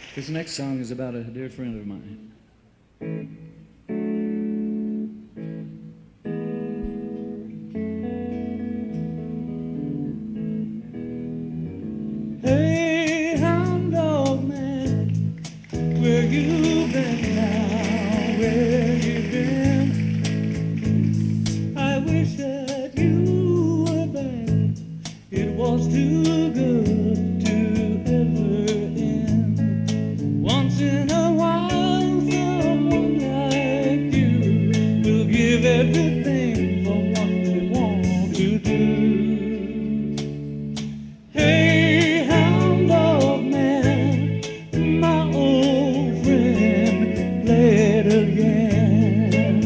This next song is about a dear friend of mine. Hey, hound dog man, where you been now? Where you been? I wish that you were back. It was too good to ever end. Once in a while, someone like you will give everything for what they want to do. Hey, hound dog man, my old friend, play it again.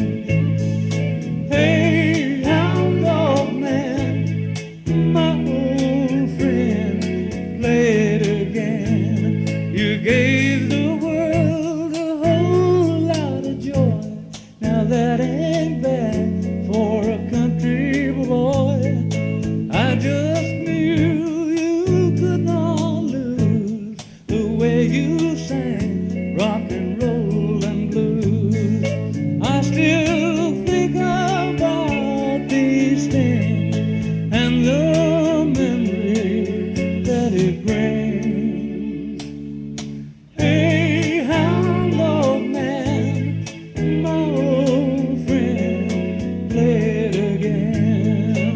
Hey, hound dog man, my old friend, play it again. You gave the world a whole lot of joy. Now that ain't bad for a country boy. I just knew you could not lose the way you sang rock and roll and blues. I still think about these things and the memory that it brings. Hey, hound dog man, my old friend, play it again.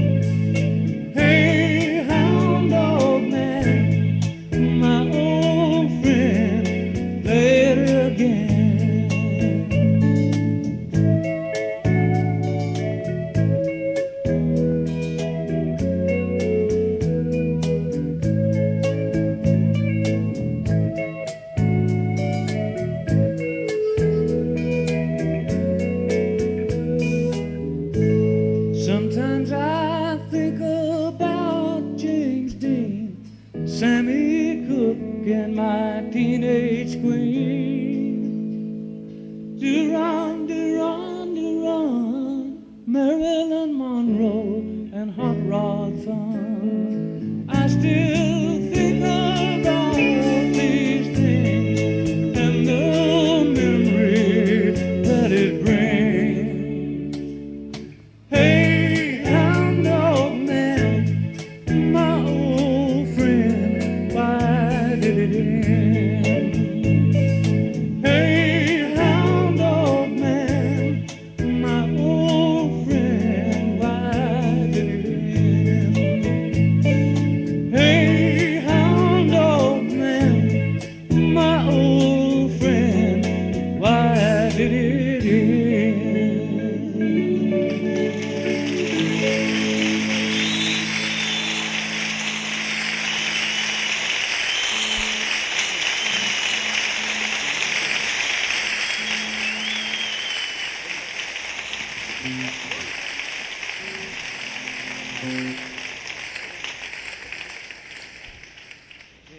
Hey, hound dog man, my old friend, play it again. Sometimes I think about James Dean, Sammy Cooke, and my teenage queen. Duran, Duran, Duran, Marilyn Monroe, and Hot Rod Fun. I still think about these things and the memory that it brings. Hey, hound dog man, my old friend, why did it end? Hey, hound dog man, my old friend, why did it end? Hey, hound dog man, my old friend, why did it end? Thank you.